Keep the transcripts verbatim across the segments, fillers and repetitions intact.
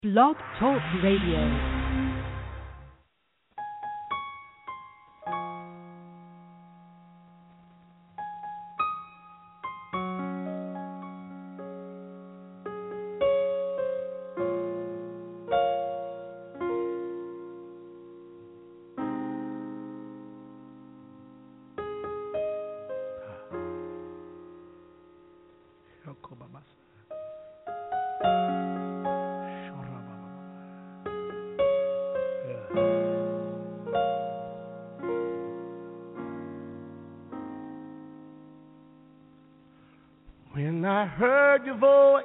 Blog Talk Radio. When I heard your voice,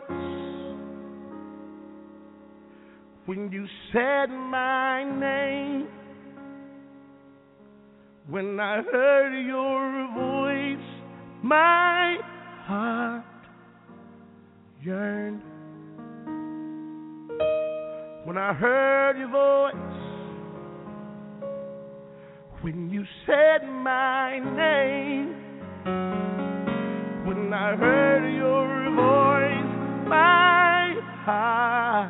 when you said my name, when I heard your voice, my heart yearned. When I heard your voice, when you said my name, when I heard your voice, my heart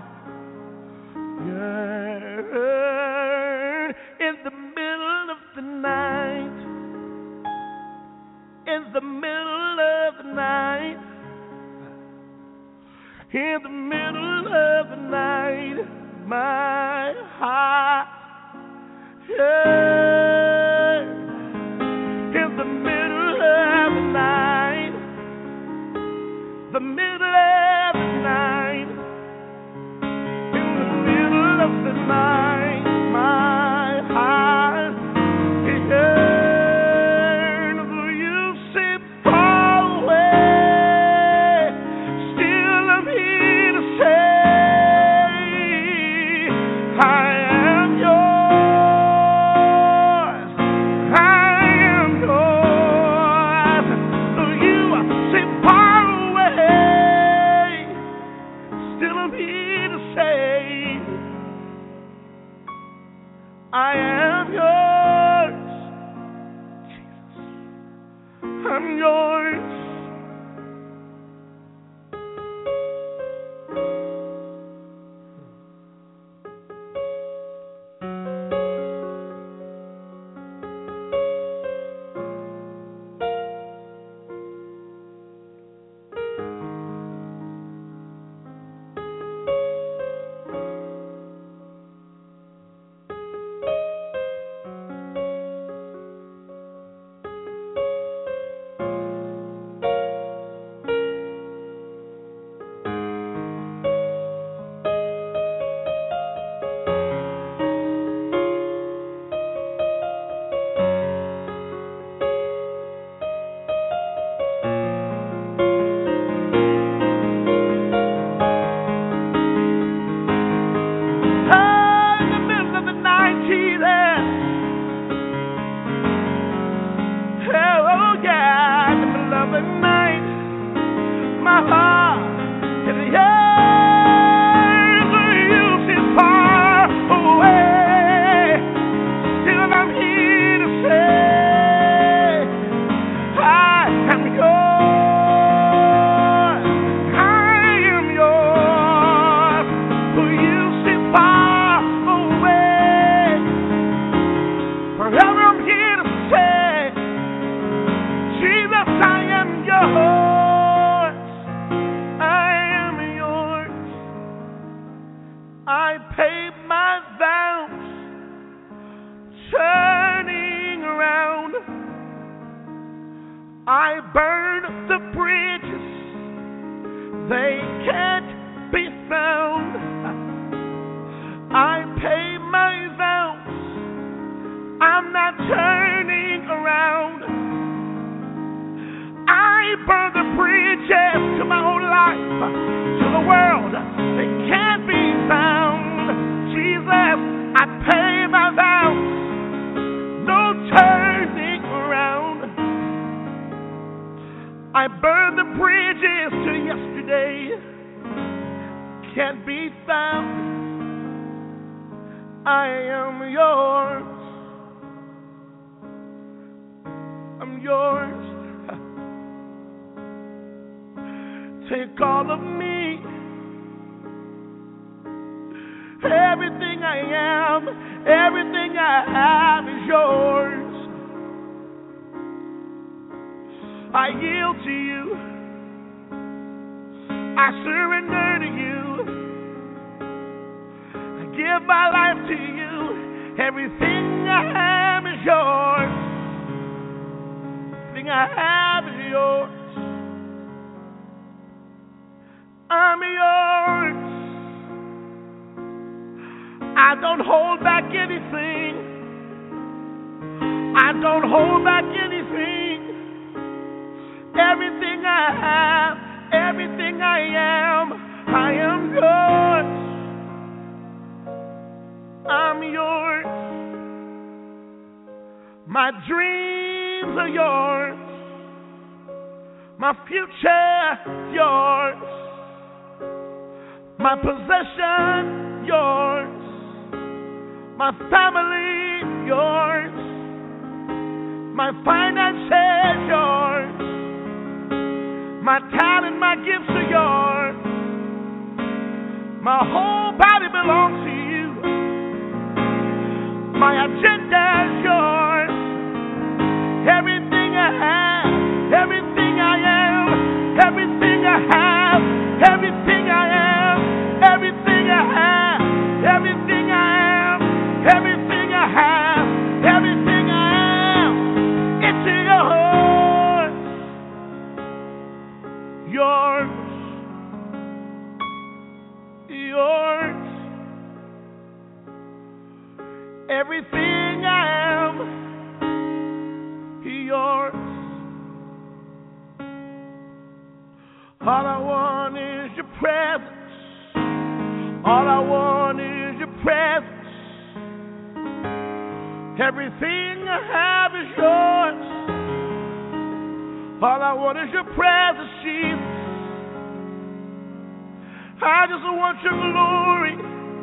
yearned. In the middle of the night, in the middle of the night, in the middle of the night, my heart yearned. In the middle of the night, the middle of the night, in the middle of the night, my heart it yearned. Though you seem far away, still I'm here to say, I am yours, I am yours. Though you seem far away, still I'm here to say, I am yours, Jesus, I'm yours. Take all of me, I am, everything I have is yours. I yield to you. I surrender to you. I give my life to you. Everything I have is yours. Everything I have is yours. I'm yours. I don't hold back anything. I don't hold back anything. Everything I have, everything I am, I am yours. I'm yours. My dreams are yours. My future, yours. My possession, yours. My family, yours. My finances, yours. My talent, my gifts are yours. My whole body belongs to you. My agenda is yours. Everything I have, everything I am, everything I have, everything I am, everything I have, everything I am, everything I have, everything I am, it's yours. Yours. Yours. Everything I am, yours. All I want is your presence. All I want is your presence. Everything I have is yours. All I want is your presence, Jesus. I just want your glory.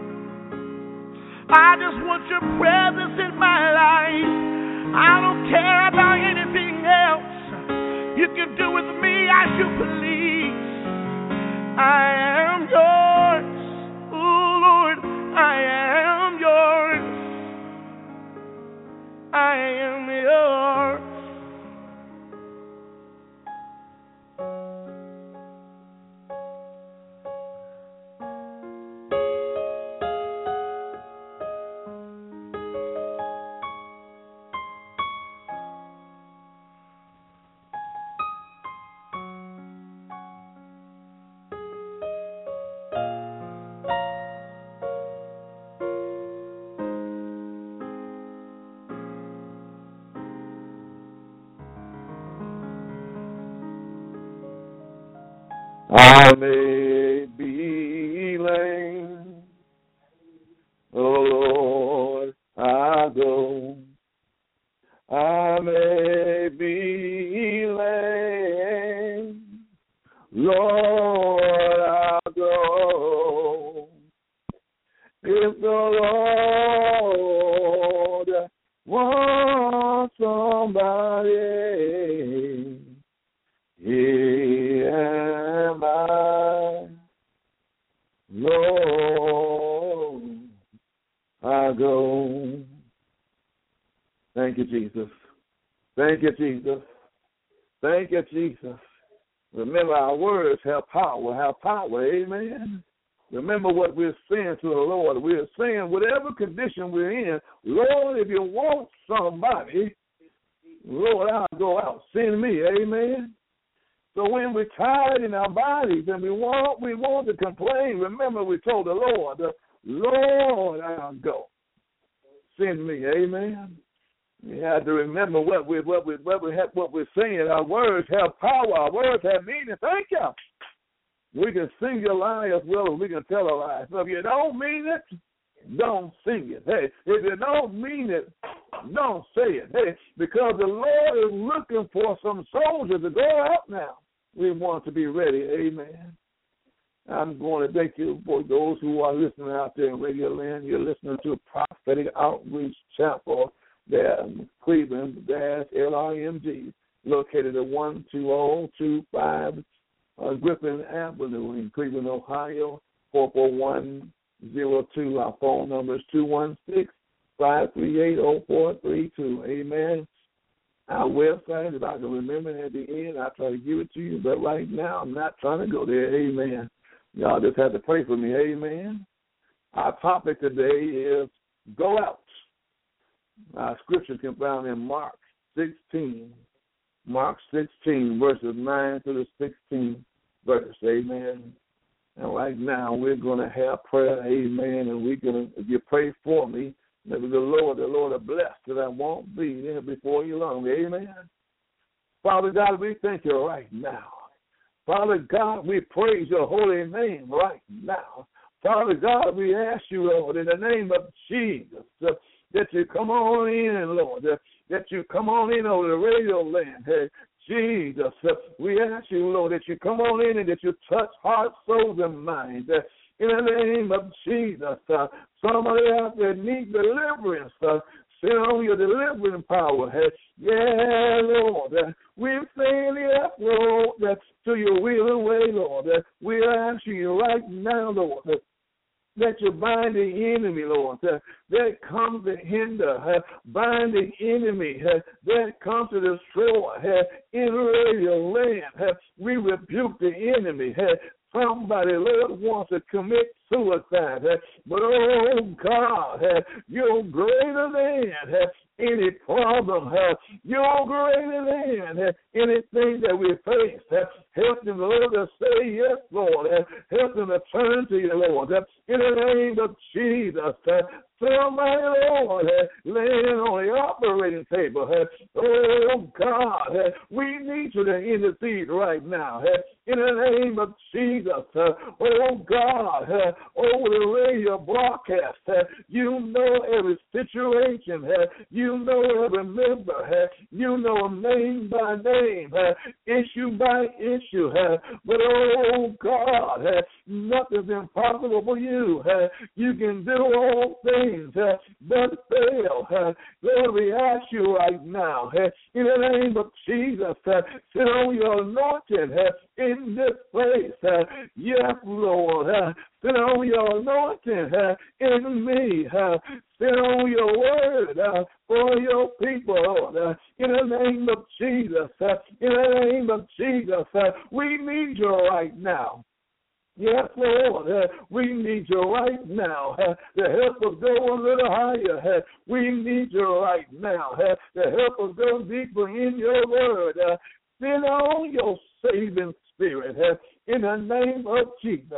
I just want your presence in my life. I don't care about anything else. You can do with me as you please. I am yours. Oh Lord, I am yours. I am yours. I may be lame, oh Lord, I go. I may be lame, Lord, I go. If the Lord wants somebody, here am I, Lord, I go. Thank you, Jesus. Thank you, Jesus. Thank you, Jesus. Remember, our words have power, have power, amen. Remember what we're saying to the Lord. We're saying whatever condition we're in, Lord, if you want somebody, Lord, I'll go out. Send me, amen. So when we're tired in our bodies and we want we want to complain, remember we told the Lord, Lord, I'll go. Send me, amen. We have to remember what we what we what we have, what we're saying. Our words have power. Our words have meaning. Thank you. We can sing a lie as well as we can tell a lie. So if you don't mean it, don't sing it. Hey, if you don't mean it, don't say it. Hey, because the Lord is looking for some soldiers to go out now. We want to be ready. Amen. I'm going to thank you for those who are listening out there in Radio Land. You're listening to Prophetic Outreach Chapel there in Cleveland, dash L I M G, located at one two zero two five uh, Griffin Avenue in Cleveland, Ohio, four four one zero two. Our phone number is two one six, five three eight, zero four three two. Amen. Our website, if I can remember it at the end, I'll try to give it to you. But right now, I'm not trying to go there. Amen. Y'all just have to pray for me. Amen. Our topic today is go out. Our scripture can be found in Mark sixteen. Mark sixteen, verses nine to the sixteenth verse. Amen. And right now, we're going to have prayer. Amen. And we're going to, if you pray for me, that the Lord, the Lord, are blessed that I won't be there before you long. Amen. Father God, we thank you right now. Father God, we praise your holy name right now. Father God, we ask you, Lord, in the name of Jesus, uh, that you come on in, Lord, uh, that you come on in over the radio land. Hey, Jesus, uh, we ask you, Lord, that you come on in and that you touch hearts, souls, and minds. Uh, in the name of Jesus, uh, somebody out there need deliverance. Uh, send on your delivering power. Hey, yeah, Lord. Uh, we're saying yes, Lord, uh, to your will and way, Lord. Uh, we're asking you right now, Lord, uh, that you bind the enemy, Lord, uh, that comes to hinder, uh, bind the enemy, uh, that comes to destroy, uh, in radio land. Uh, we rebuke the enemy. Uh, somebody, Lord, wants to commit suicide, uh, but oh God, uh, you're greater than uh, any problem. Uh, you're greater than uh, anything that we face. Uh, help them, Lord, to say yes, Lord. Uh, help them to turn to you, Lord. Uh, in the name of Jesus, uh, somebody, Lord, uh, laying on the operating table. Uh, oh, God, uh, we need you to intercede right now. Uh, in the name of Jesus, uh, oh, God, uh, over the radio broadcast, uh, you know every situation. Uh, you know every member. Uh, you know name by name, uh, issue by issue. Uh, but, oh, God, uh, nothing's impossible for you. Uh, you can do all things uh, but fail. Uh, Lord, we ask you right now, uh, in the name of Jesus, uh, sit on your anointing uh, in this place. Uh, yes, Lord, uh, sit on your anointing uh, in me. Uh, sit on your word uh, for your people, Lord. Uh, in the name of Jesus, uh, in the name of Jesus, uh, we need you right now. Yes, Lord, uh, we need you right now uh, to help us go a little higher. Uh, we need you right now uh, to help us go deeper in your word. Uh, send on your saving spirit uh, in the name of Jesus.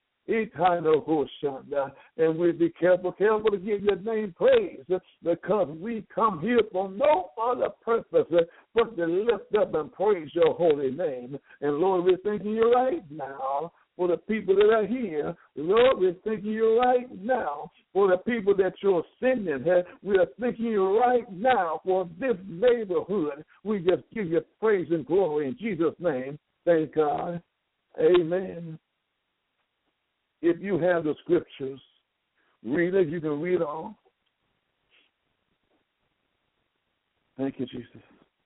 And we be careful, careful to give your name praise uh, because we come here for no other purpose uh, but to lift up and praise your holy name. And Lord, we're thanking you right now for the people that are here. Lord, we're thanking you right now for the people that you're sending here. We are thanking you right now for this neighborhood. We just give you praise and glory in Jesus' name. Thank God. Amen. If you have the scriptures, read it. You can read all. Thank you, Jesus.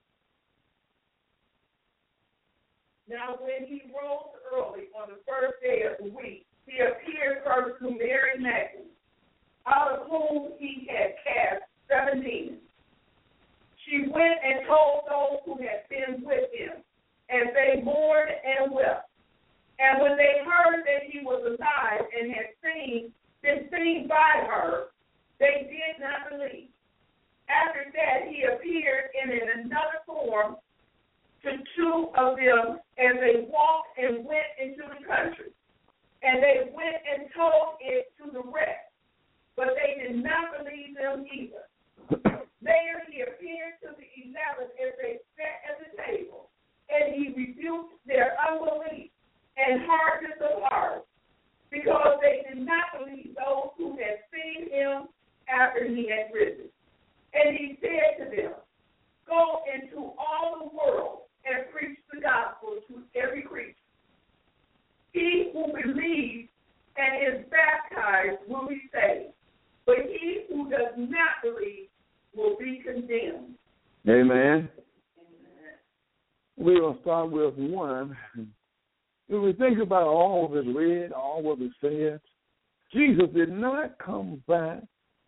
Now, when he rose early on the first day of the week, he appeared first to Mary Magdalene, out of whom he had cast seven demons. She went and told those who had been with him, and they mourned and wept. And when they heard that he was alive and had seen, been seen by her, they did not believe. After that, he appeared in another form to two of them as they walked and went into the country. And they went and told it to the rest, but they did not believe them either. Later he appeared to the eleven as they sat at the table, and he rebuked their unbelief and hardness of heart, because they did not believe those who had seen him after he had risen. And he said to them, go into all the world and preach the gospel to every creature. He who believes and is baptized will be saved, but he who does not believe will be condemned. Amen. Amen. We will start with one. When we think about all that was read, all what was said, Jesus did not come back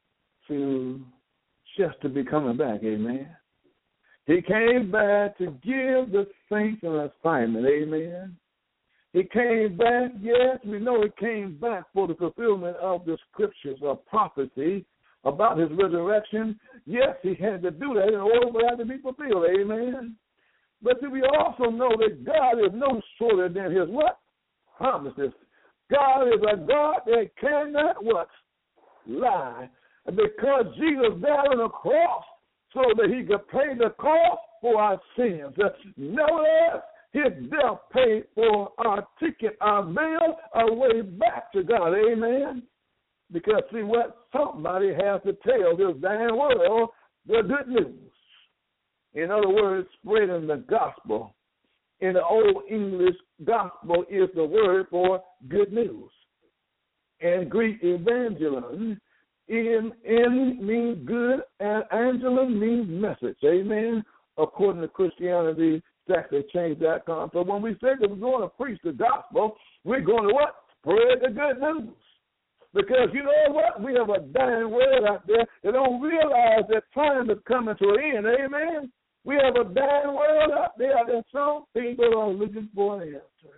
to just to be coming back, amen. He came back to give the saints an assignment, amen. He came back, yes, we know he came back for the fulfillment of the scriptures of prophecy about his resurrection. Yes, he had to do that in order for that to be fulfilled, amen. But we also know that God is no shorter than his what? Promises. God is a God that cannot what? Lie. Because Jesus died on the cross so that he could pay the cost for our sins. Nevertheless, his death paid for our ticket, our mail, our way back to God. Amen. Because, see what? Somebody has to tell this dying world the good news. In other words, spreading the gospel. In the Old English, gospel is the word for good news. And Greek evangelon, in, in means good, and angelon means message. Amen. According to Christianity, Exactly Change dot com. So when we say that we're going to preach the gospel, we're going to what? Spread the good news. Because you know what? We have a dying world out there that don't realize that time is coming to an end. Amen. We have a dying world out there that some people are looking for an answer.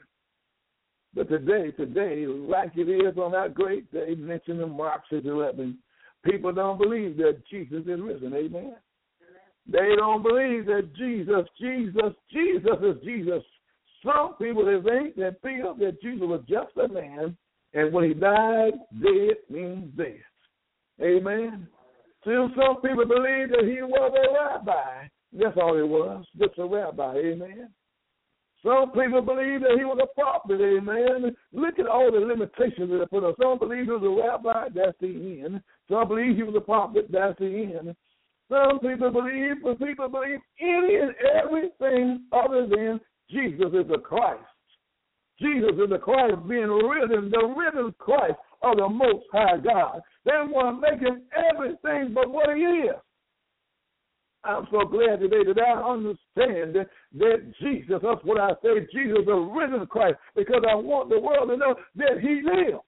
But today, today, like it is on that great day mentioned in Mark six eleven, people don't believe that Jesus is risen. Amen. They don't believe that Jesus, Jesus, Jesus is Jesus. Some people they think that feel that Jesus was just a man, and when he died, dead means death. Amen. Still, some people believe that he was a rabbi. That's all he was, just a rabbi. Amen. Some people believe that he was a prophet. Amen. Look at all the limitations that they put on. Some believe he was a rabbi. That's the end. Some believe he was a prophet. That's the end. Some people believe, but people believe any and everything other than Jesus is the Christ. Jesus is the Christ being risen, the risen Christ of the Most High God. They want to make him everything but what he is. I'm so glad today that I understand that, that Jesus, that's what I say, Jesus is the risen Christ, because I want the world to know that he lives.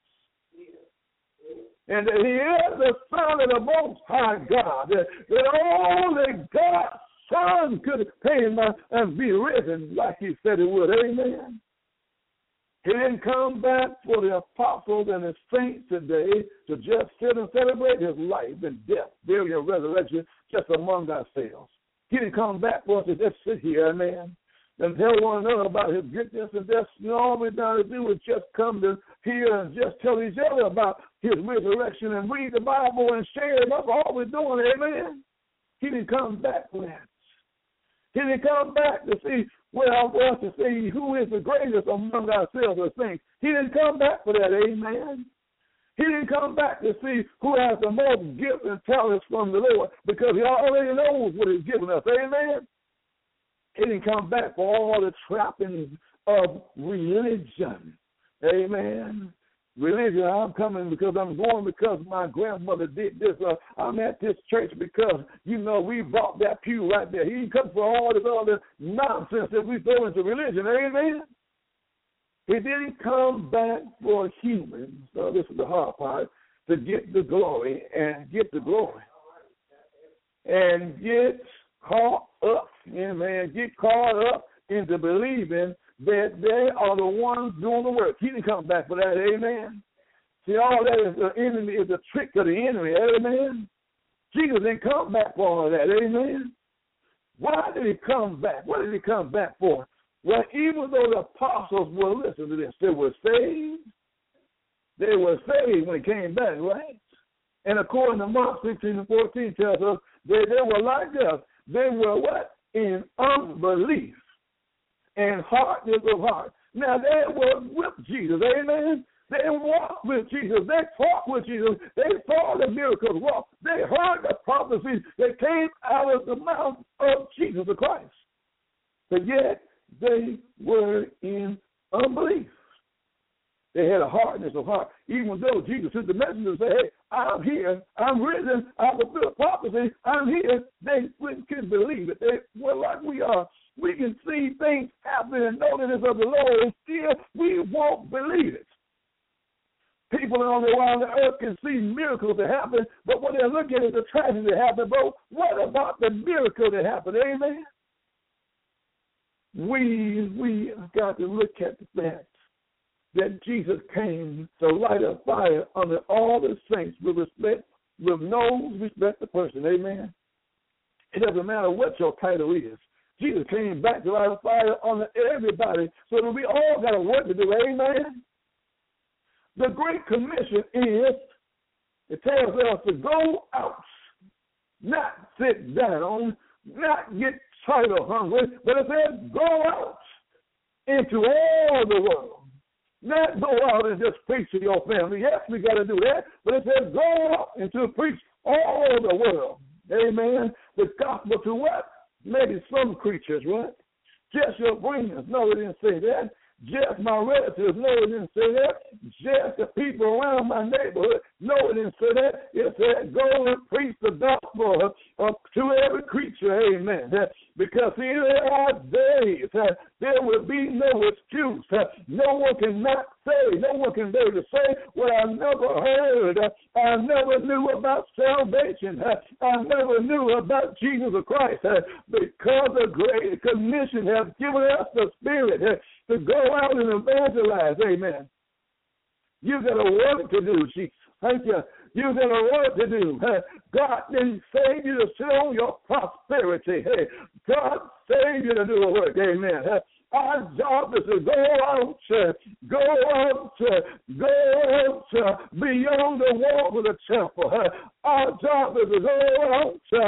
And that he is the Son of the Most High God, that, that only God's Son could came and be risen like he said he would. Amen. He didn't come back for the apostles and the saints today to just sit and celebrate his life and death, burial, and resurrection just among ourselves. He didn't come back for us to just sit here, amen, and tell one another about his goodness, and just, you know, all we're trying to do is just come to here and just tell each other about his resurrection and read the Bible and share it. That's all we're doing, amen. He didn't come back for that. He didn't come back to see, well, for us to see who is the greatest among ourselves or things. He didn't come back for that, amen. He didn't come back to see who has the most gifts and talents from the Lord, because he already knows what he's given us, amen. He didn't come back for all the trappings of religion. Amen. Religion, I'm coming because I'm going because my grandmother did this. Uh, I'm at this church because, you know, we bought that pew right there. He didn't come for all this other nonsense that we throw into religion. Amen. He didn't come back for humans. So this is the hard part, to get the glory and get the glory. And get caught up, amen, get caught up into believing that they are the ones doing the work. He didn't come back for that, amen. See, all that is the enemy, is a trick of the enemy, amen. Jesus didn't come back for all of that, amen. Why did he come back? What did he come back for? Well, even though the apostles were, listen to this, they were saved. They were saved when he came back, right? And according to Mark sixteen and fourteen tells us, they, they were like us. They were what? In unbelief and hardness of heart. Now, they were with Jesus, amen? They walked with Jesus. They talked with Jesus. They saw the miracles walk. They heard the prophecies that came out of the mouth of Jesus the Christ. But yet, they were in unbelief. They had a hardness of heart. Even though Jesus sent the messenger and said, hey, I'm here, I'm risen, I fulfill prophecy, I'm here, they couldn't believe it. They were like we are. We can see things happen and know that it's of the Lord, and still we won't believe it. People on the around the earth can see miracles that happen, but when they look at it, the tragedy that happened, bro, what about the miracle that happened? Amen? We, we got to look at the fact that Jesus came to light a fire under all the saints with respect, with no respect to person. Amen? It doesn't matter what your title is. Jesus came back to light a fire under everybody, so that we all got a work to do. Amen? The Great Commission is, it tells us to go out, not sit down, not get title hungry, but it says go out into all the world. Not go out and just preach to your family. Yes, we got to do that, but it says go out and to preach all the world. Amen. The gospel to what? Maybe some creatures, right? Just your friends. No, it didn't say that. Just my relatives. No, it didn't say that. Just the people around my neighborhood. No, it didn't say that. It said go and preach the gospel uh, to every creature. Amen. Uh, because see, there are days. Uh, there will be no excuse. Uh, no one can not say. No one can dare to say what I never heard. Uh, I never knew about salvation. Uh, I never knew about Jesus Christ. Uh, because the Great Commission has given us the Spirit uh, to go out and evangelize. Amen. You got a work to do, Jesus. Thank you. You got a work to do. Uh, God didn't save you to sit on your prosperity. Hey, God saved you to do a work. Amen. Uh, Our job is to go out, uh, go out, uh, go out uh, beyond the walls of the temple. Uh, our job is to go out uh,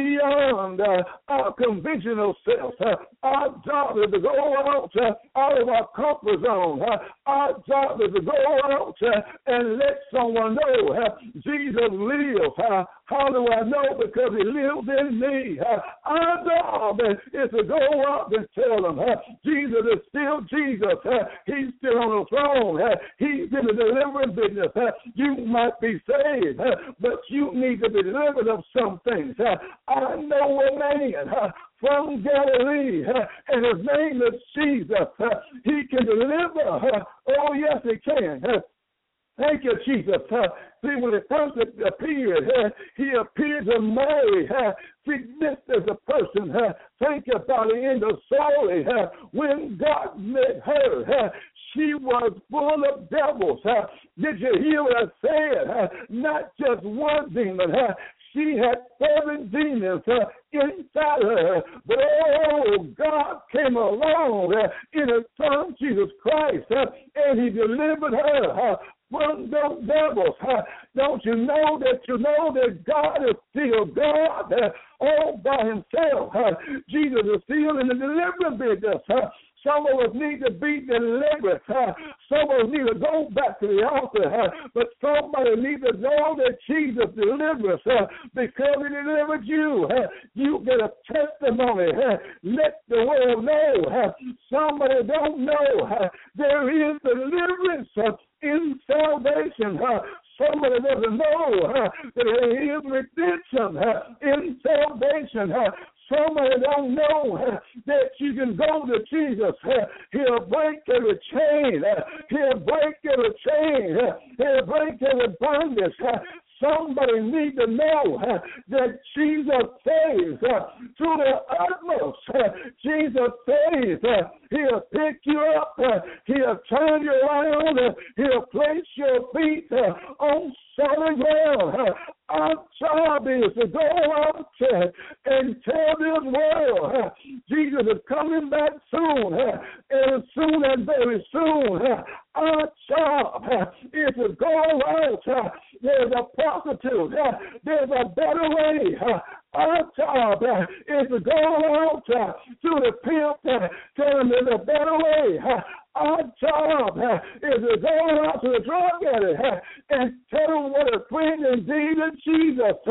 beyond uh, our conventional selves. Uh, our job is to go out uh, out of our comfort zone. Uh, our job is to go out uh, and let someone know uh, Jesus lives. Uh, how do I know? Because he lives in me. Uh, our job is to go out and tell them uh, Jesus is still Jesus. Uh, he's still on the throne. Uh, he's in the deliverance business. Uh, you might be saved, uh, but you need to be delivered of some things. Uh, I know a man uh, from Galilee, uh, and his name is Jesus. Uh, he can deliver. Uh, oh, yes, he can. Uh, Thank you, Jesus. Uh, see, when it first appeared, uh, he appeared to Mary. Uh, see, this is a person. Uh, think about it in the story. Uh, when God met her, uh, she was full of devils. Uh, did you hear what I said? Uh, not just one demon. Uh, She had seven demons uh, inside her. But, oh, God came along uh, in his son, Jesus Christ, uh, and he delivered her uh, from those devils. Uh, don't you know that you know that God is still God uh, all by himself? Uh, Jesus is still in the deliverance business. Uh, Some of us need to be delivered. Uh, some of us need to go back to the altar. Uh, but somebody needs to know that Jesus delivers uh, because he delivered you. Uh, you get a testimony. Uh, let the world know. Uh, somebody don't know. Uh, there is deliverance uh, in salvation. Uh, Somebody doesn't know uh, that there is redemption uh, in salvation. Uh, Somebody don't know uh, that you can go to Jesus. Uh, he'll break every chain. Uh, he'll break every chain. Uh, he'll break every bondage. Uh, Somebody need to know uh, that Jesus saves uh, to the utmost. Uh, Jesus saves. Uh, he'll pick you up. Uh, he'll turn you around. Uh, he'll place your feet uh, on solid ground. Uh, our job is to go out uh, and tell this world uh, Jesus is coming back soon. Uh, and soon and very soon, uh, our job uh, is to go out. Uh, there's a prostitute. Uh, there's a better way. Uh, our job uh, is to go out uh, to the pimp, uh, tell him there's a better way. Uh, Our job uh, is to go out to the drug addict uh, and tell them what a friend indeed of Jesus. Uh,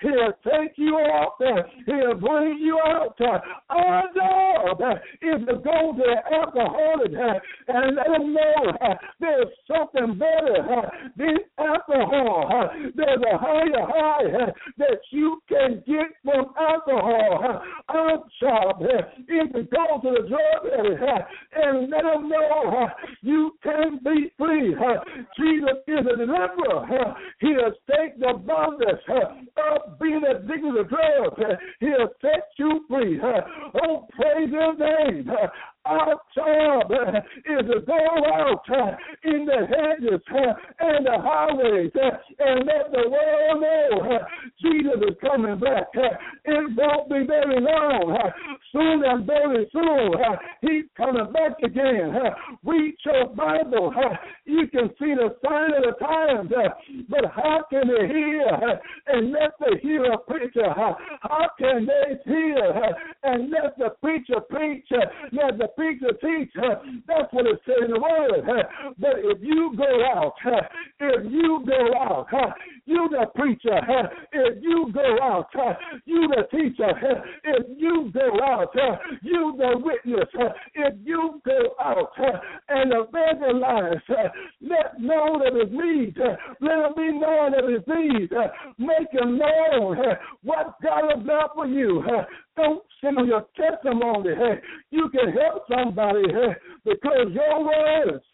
He'll take you off. He'll bring you out. Our job is to go to the alcoholic and let them know there's something better than alcohol. There's a higher high that you can get from alcohol. Our job is to go to the drug addict and let them know you can be free. Jesus is a deliverer. He'll take the bondage of being addicted to drugs. He'll set you free. Oh, praise His name. Our job is to go out in the hedges and the highways and let the world know Jesus is coming back. It won't be very long. Soon and very soon, He's coming back again. Read your Bible. You can see the sign of the times, but how can they hear and let the hearer preach? How can they hear and let the preacher preach? Let the preacher teach. That's what it says in the word. But if you go out, if you go out, you the preacher. If you go out, you the teacher. If you go out, you the witness. If you go out and evangelize, let know that it's need. Let it be known that it's need. Make them know what God has done for you. Don't send them your testimony. You can help somebody because your words,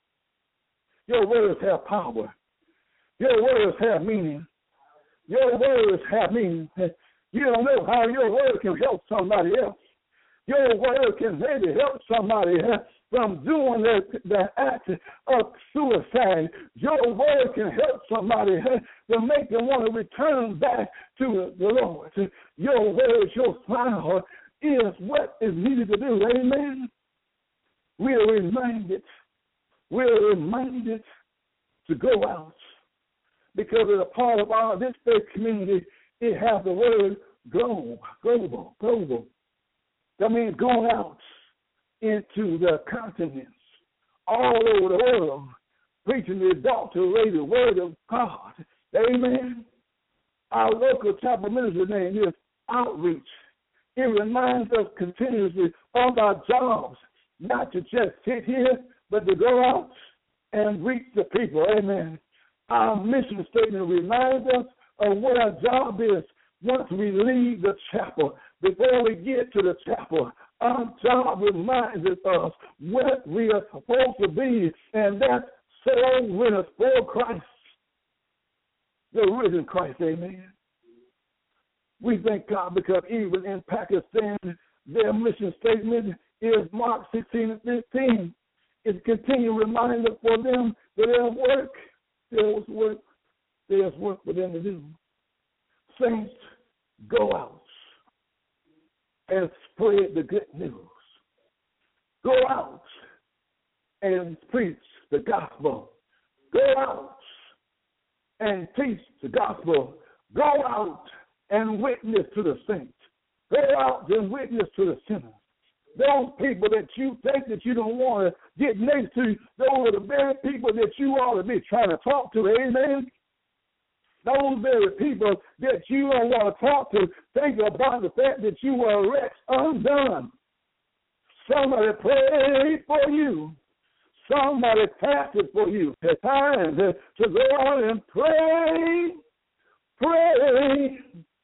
your words have power. Your words have meaning. Your words have meaning. You don't know how your word can help somebody else. Your word can maybe help somebody from doing the, the act of suicide. Your word can help somebody to make them want to return back to the Lord. Your word, your smile is what is needed to do. Amen. We are reminded, we are reminded to go out because as a part of our this faith community, it has the word global, global, global. That means going out into the continents, all over the world, preaching the adulterated word of God. Amen. Our local chapel ministry name is Outreach. It reminds us continuously of our jobs, not to just sit here, but to go out and reach the people. Amen. Our mission statement reminds us of what our job is once we leave the chapel. Before we get to the chapel, our job reminds us what we are supposed to be, and that's soul winners for Christ, the risen Christ. Amen. We thank God because even in Pakistan, their mission statement is Mark sixteen and fifteen. It's a continual reminder for them that there's work, there's work, there's work for them to do. Saints, go out and spread the good news. Go out and preach the gospel. Go out and teach the gospel. Go out and witness to the saints. Go out and witness to the sinners. Those people that you think that you don't want to get next to, those are the very people that you ought to be trying to talk to. Amen. Those very people that you don't want to talk to, think about the fact that you were a wretch undone. Somebody prayed for you. Somebody fasted for you. It's time to, to go on and pray, pray,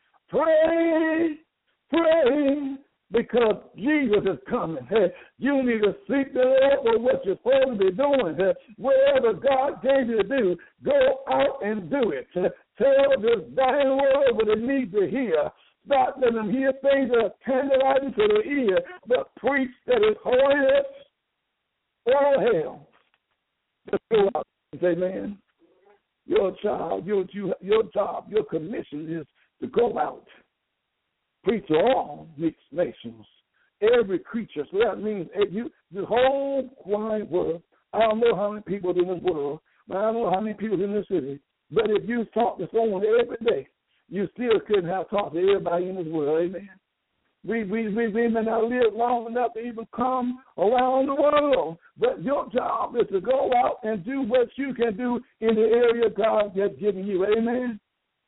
pray, pray, because Jesus is coming. Hey, you need to seek the Lord for what you're supposed to be doing. Hey, whatever God gave you to do, go out and do it. Hey, tell this dying world what they need to hear. Stop letting them hear things that are tantalizing to the ear, but preach that is holiness or hell. Just go out and say, man, your job, your, your job, your commission is to go out. Preach to all mixed nations, every creature. So that means you, the whole wide world. I don't know how many people in this world, but I don't know how many people in this city. But if you talk to someone every day, you still couldn't have talked to everybody in this world. Amen. We, we, we, we may not live long enough to even come around the world, but your job is to go out and do what you can do in the area God has given you. Amen.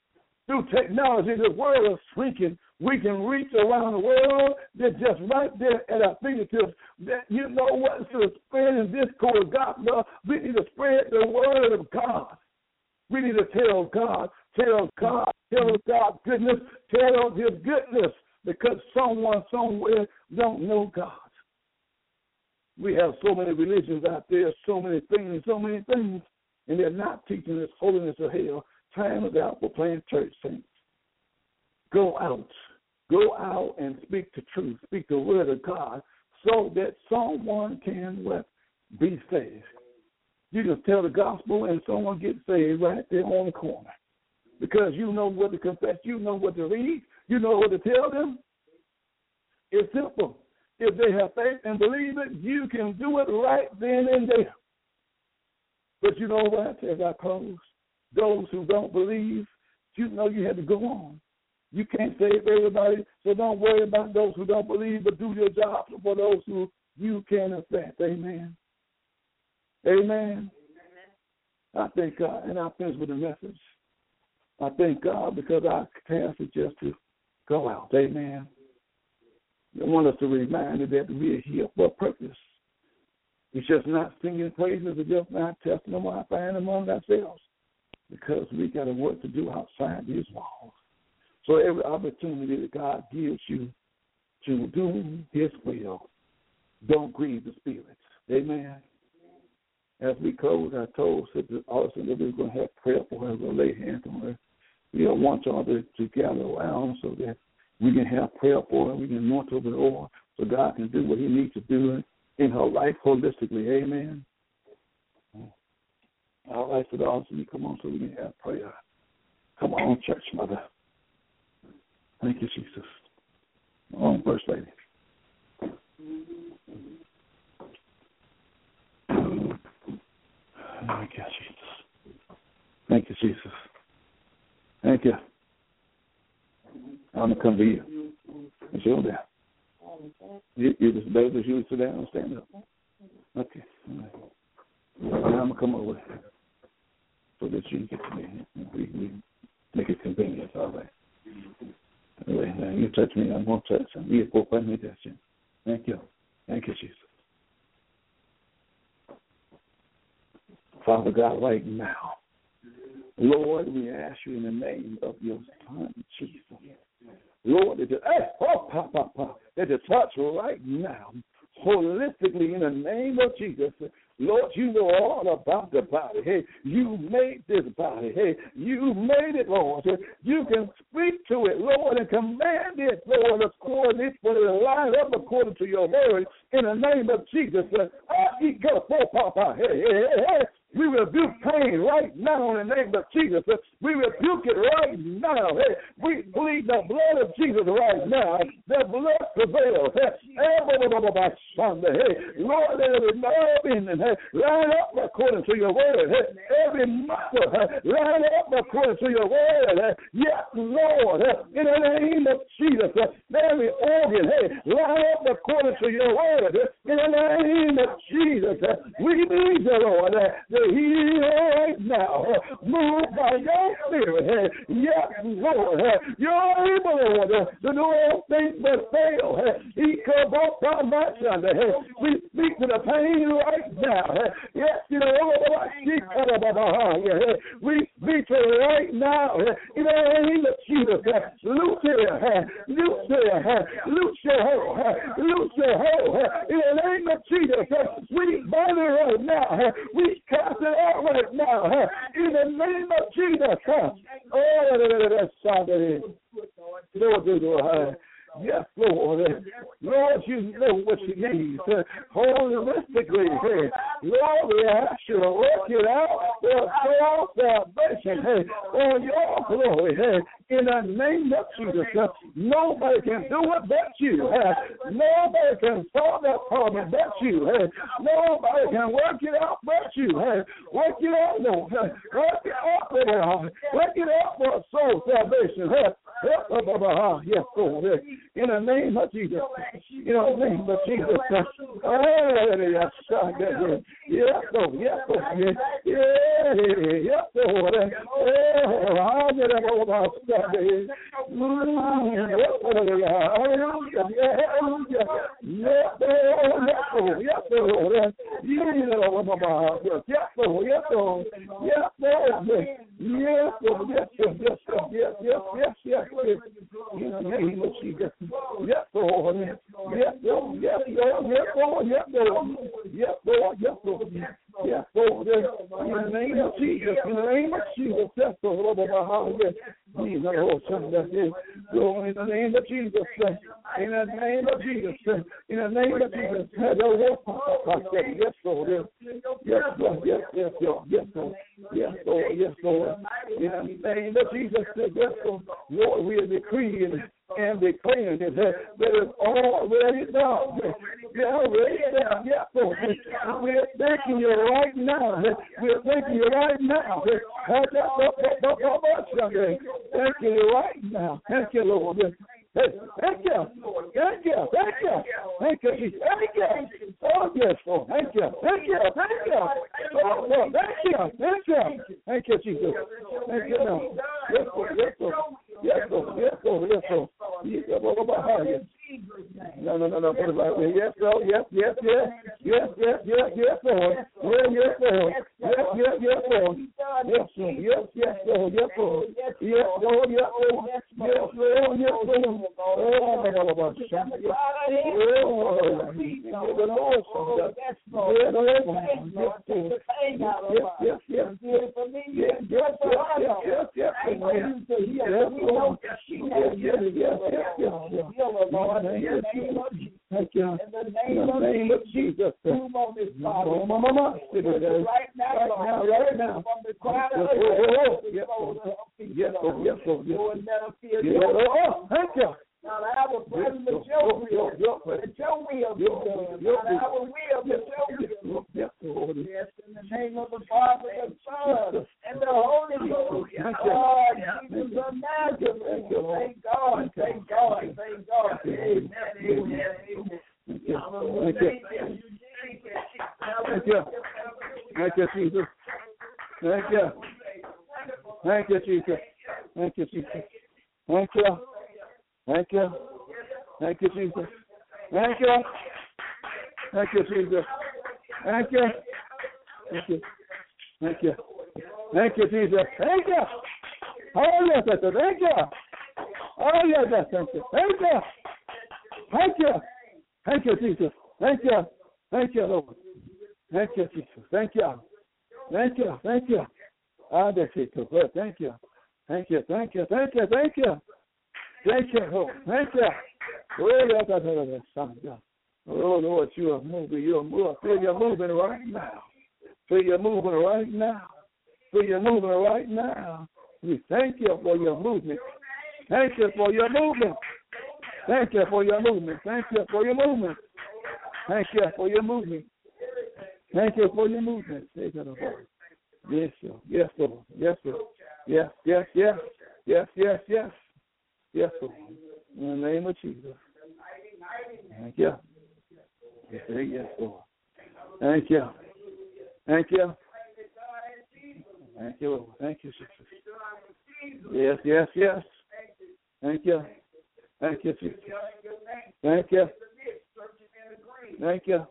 Through technology, the world is shrinking. We can reach around the world. They're just right there at our fingertips. That, you know what? Instead of spreading discord of gospel, we need to spread the word of God. We need to tell God, tell God, tell God's goodness, tell His goodness, because someone somewhere don't know God. We have so many religions out there, so many things, so many things, and they're not teaching us holiness of hell. Time is out for playing church saints. Go out. Go out and speak the truth. Speak the word of God so that someone can what? Be saved. You just tell the gospel and someone gets saved right there on the corner. Because you know what to confess. You know what to read. You know what to tell them. It's simple. If they have faith and believe it, you can do it right then and there. But you know what? As I close, those who don't believe, you know you have to go on. You can't save everybody, so don't worry about those who don't believe, but do your job for those who you can affect. Amen. Amen. I thank God, and I'll finish with the message. I thank God because our task is just to go out. Amen. I want us to remind us that we are here for a purpose. It's just not singing praises, it's just not testing them out and among ourselves, because we got a work to do outside these walls. So every opportunity that God gives you to do His will, don't grieve the spirits. Amen. As we close, I told Sister Austin that we were going to have prayer for her. We'll lay hands on her. We don't want y'all to, to gather around so that we can have prayer for her. We can anoint her with oil so God can do what He needs to do in her life holistically. Amen. All right, Sister Austin, you come on so we can have prayer. Come on, church mother. Thank you, Jesus. On, First Lady. Thank you, Jesus. Thank you, Jesus. Thank you. I'm going to come to you. It's your down. You, you just better as you sit down and stand up. Okay. Right. Now I'm going to come over so that you can get to me. We, we make it convenient. All right. Anyway, now you touch me, I'm going to touch you. You go find me that you. Thank you. Thank you, Jesus. Father God, right now, Lord, we ask you in the name of your Son, Jesus. Lord, that you, hey, oh, pop, pop, pop, that you touch right now, holistically in the name of Jesus. Lord, you know all about the body. Hey, you made this body. Hey, you made it, Lord. You can speak to it, Lord, and command it, Lord, according to the line up according to your word in the name of Jesus. Hey, hey, hey. We rebuke pain right now in the name of Jesus. We rebuke it right now. Hey, we plead the blood of Jesus right now. The blood prevails. Hey, Lord, every nerve in them, hey, line up according to your word. Hey, every muscle, hey, line up according to your word. Hey, yes, Lord, hey, in the name of Jesus. Every organ, hey, line up according to your word. Hey, in the name of Jesus. We need you, Lord. Hey, He right now, move by your spirit. Yes, Lord, you're able, Lord, to do all things but fail. He comes up from my son. We speak to the pain right now. Yes, you know, we speak to it right now. In the name of Jesus, loose it, loose it, loose your hold, loose your hold. In the name of Jesus, we bind it right now. We cast it out right now, huh? In the name of Jesus. Huh? Oh, that's somebody. Lord, Lord, yes, Lord. Lord, you know what you need. Holistically, hey. Lord, we ask you to work it out for your salvation, hey, for your glory, hey. In the name of Jesus, uh, nobody can do it but you. Uh, nobody can solve that problem but you. Uh, nobody can work it out but you. Uh, work it out, Lord. Uh, work it out, Lord. Work it out for soul salvation. Uh, Yes, Lord. In the name of Jesus. In the name of Jesus. Yes, Lord. Yes, Lord. Yes, Lord. Yes, Lord. Yes, yes, yes, yes, yes. In the name of Jesus. Yes, Lord. Yes, Lord. Yes, Lord. Yes, Lord. Yes, Lord. Yes, Lord. Yes, Lord. Yes, Lord. In the name of Jesus. In the name of Jesus. Yes, Lord. In the Lord, in the name of Jesus. In the name of Jesus. In the name of Jesus. Yes, Lord. Yes, Lord. Yes, yes, Lord. Yes, Lord. Yes, Lord. Yes, Lord. In the name of Jesus. Yes, Lord. Lord, we are decreeing and declaring it that it's already done. It's already done. Yes, Lord. We're thanking you right now. We're thanking you right now. Thank you right now. Thank you, Lord. Thank you. Thank you. Thank you. Thank you. Thank you. Oh, yes, Lord. Thank you. Thank you. Thank you. Oh, Lord. Thank you. Thank you. Thank you, Jesus. Thank you, Lord. Yes, Lord. Yes, Lord. Yes, Lord. Yes, Lord. Yes, Lord. No, no, no, no. Put it right there. Yes, Lord. Yes, yes, yes. Yes, yes, yes, yes, Lord. Yes, yes, Lord. Yes, yes, yes, Lord. Yes, Lord. Yes, yes, Lord. Yes, Lord. Yes, Lord. Yes, Lord. Yes, Lord. Yes, Lord. Oh, my God. Yes, yes, yes. Yes, yes, yes, yes, yes. Yes, Lord. Yes, yes, yes, yes. Thank you. In the name of Jesus. Right now, right now, right now. Yes, Lord. Yes, Lord. Yes, Lord. Oh, thank you. Now, our presence is your will. It's your will be done. Not our will, but your will. Yes, Lord. Yes, in the name of the Father, the Son, and the Holy Ghost. God, Jesus of Nazareth. Thank God. Thank God. Thank God. Amen. Amen. Thank you. Thank you. Thank you. Thank you, Jesus. Thank you. Thank you, Jesus. Thank you, Jesus. Thank you. Thank you. Thank you, Jesus. Thank you. Thank you, Jesus. Thank you. Thank you. Thank you. Thank you, Jesus. Thank you. Oh, yes, that's it. Thank you. Oh, yes, that's it. Thank you. Thank you. Thank you, Jesus. Thank you. Thank you, Lord. Thank you, Jesus. Thank you. Thank you. Thank you. Ah, that's it. Thank you. Thank you. Thank you. Thank you. Thank you. Thank you, Lord. Thank you. Oh, Lord, you are moving. You are moving. Feel you're moving right now. Feel you're moving right now. Feel you're moving right now. We thank you for your movement. Thank you for your movement. Thank you for your movement. Thank you for your movement. Thank you for your movement. Thank you for your movement. Thank you, Lord. Yes, Lord. Yes, Lord. Yes, Lord. Yes, yes, yes. Yes, yes, yes. Yes, Lord. In the name of Jesus. Thank you. Yes, Lord. Thank you. Thank you. Thank you, Lord. Thank you, Jesus. Yes, yes, yes. Thank you. Thank you, Jesus. Thank you. Thank you.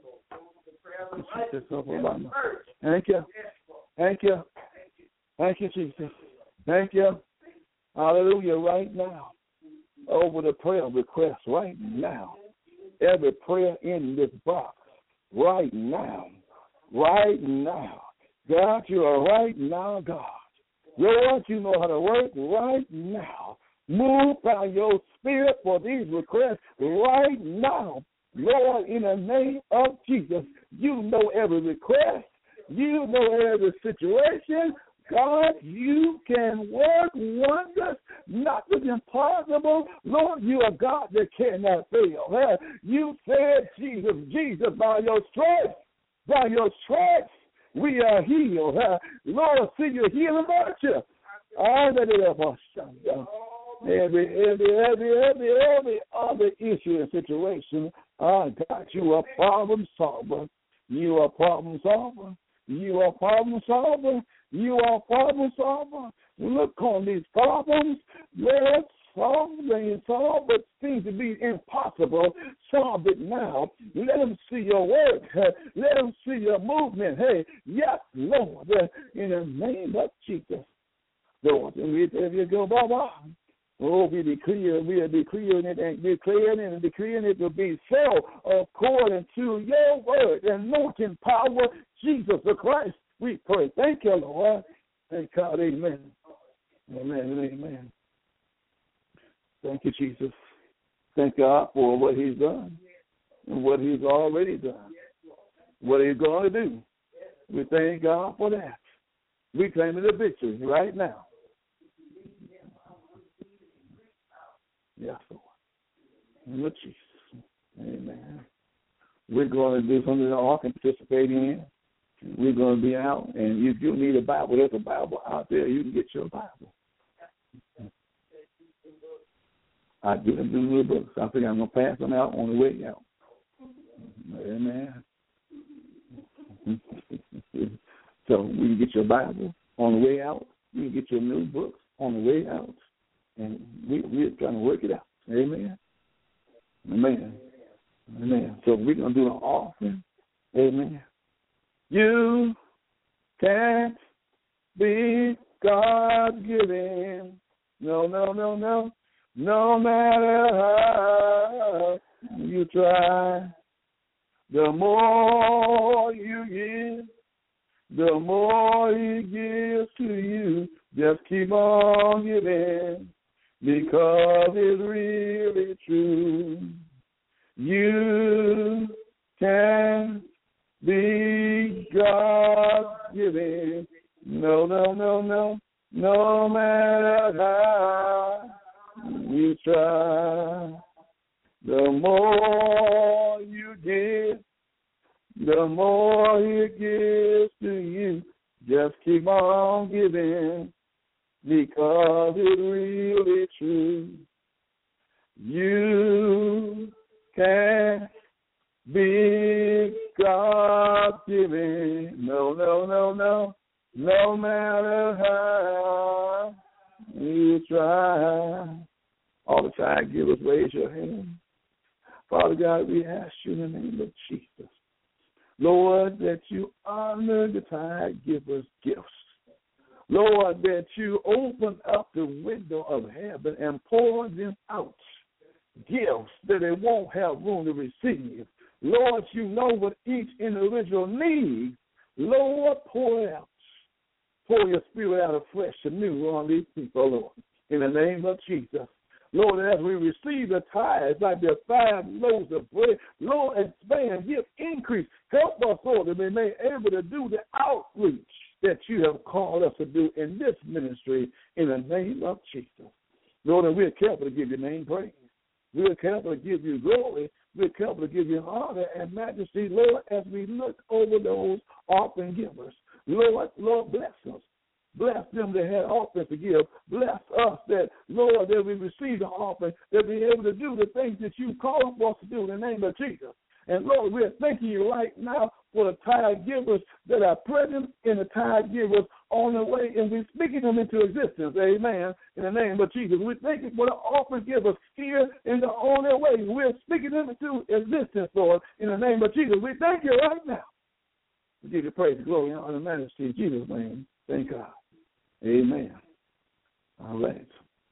Thank you. Thank you. Thank you, Jesus. Thank you. Hallelujah. Right now. Over the prayer request right now. Every prayer in this box right now. Right now. God, you are right now, God. Lord, you know how to work right now. Move by your spirit for these requests right now. Lord, in the name of Jesus, you know every request. You know every situation. God, you can work wonders. Nothing impossible. Lord, you are God that cannot fail. You said, Jesus, Jesus, by your stripes, by your stripes, we are healed. Lord, see your healing virtue. Every, every, every, every, every other issue and situation, oh God, you are a problem solver. You are a problem solver. You are a problem solver. You are a problem solver. Look on these problems. Let's solve them. Solve what seems to be impossible. Solve it now. Let them see your work. Let them see your movement. Hey, yes, Lord, in the name of Jesus. Lord, and we tell you go, Baba. Oh, we declare, we are declaring it and declaring it and declaring it to be so according to your word. Anointing power, Jesus the Christ. We pray. Thank you, Lord. Thank God. Amen. Amen and amen. Thank you, Jesus. Thank God for what he's done and what he's already done, what he's going to do. We thank God for that. We claim the victory right now. Yes, Lord. In the name of Jesus. Amen. We're going to do something that all can participate in. We're going to be out, and if you need a Bible, there's a Bible out there. You can get your Bible. I do them do little books. I think I'm going to pass them out on the way out. Amen. So we can get your Bible on the way out. You can get your new books on the way out. And we, we're trying to work it out. Amen. Amen. Amen. So we're going to do an offering. Amen. You can't be God-given. No, no, no, no. No matter how you try, the more you give, the more he gives to you. Just keep on giving because it's really true. You can be God-given. No, no, no, no. No matter how you try, the more you give, the more he gives to you. Just keep on giving because it's really true. You can be God-given. No, no, no, no. No matter how you try. All the time, give us, raise your hand. Father God, we ask you in the name of Jesus, Lord, that you honor the tithe givers' gifts. Lord, that you open up the window of heaven and pour them out gifts that they won't have room to receive. Lord, you know what each individual needs. Lord, pour it out. Pour your spirit out afresh and new on these people, Lord, in the name of Jesus. Lord, as we receive the tithes like the five loaves of bread, Lord, expand, give increase. Help us, Lord, to be made able to do the outreach that you have called us to do in this ministry in the name of Jesus. Lord, and we're careful to give your name praise. We're careful to give you glory. We're careful to give you honor and majesty, Lord, as we look over those offering givers. Lord, Lord, bless us. Bless them that had offerings to give. Bless us that, Lord, that we receive the offering, that we are able to do the things that you call us to do in the name of Jesus. And, Lord, we're thanking you right now for the tithe givers that are present in the tithe givers on the way, and we're speaking them into existence. Amen. In the name of Jesus. We thank you for the offering givers here in the, on their way. We're speaking them into existence, Lord, in the name of Jesus. We thank you right now. We give you praise, glory, and honor, and majesty in Jesus' name. Thank God. Amen. All right.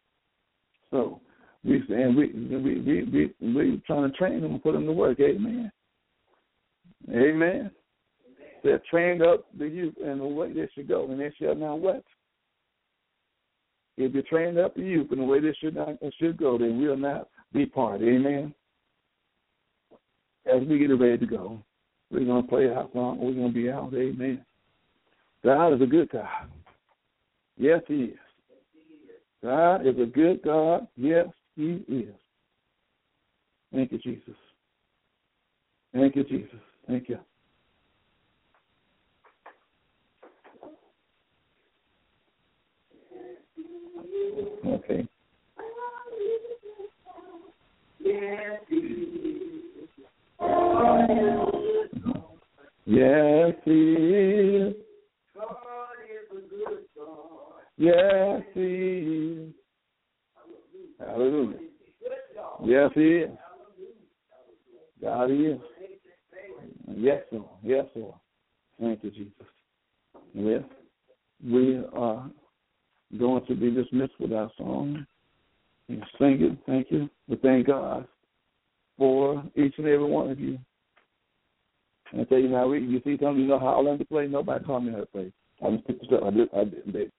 So we and we we we we we trying to train them and put them to work. Amen. Amen. They're trained up the youth in the way they should go, and they shall not what? If you trained up the youth in the way they should not should go, they will not be part. Amen. As we get ready to go, we're gonna play our song. We're gonna be out. Amen. God is a good God. Yes, he is. God is a good God. Yes, he is. Thank you, Jesus. Thank you, Jesus. Thank you. Okay. Hallelujah. Yes, He is. God is. Yes, Lord. Yes, Lord. Thank you, Jesus. Well, we are going to be dismissed with our song. And sing it. Thank you. We thank God for each and every one of you. And I tell you now, you see something, you know how I learned to play? Nobody taught me how to play. I just picked this up. I did. I did.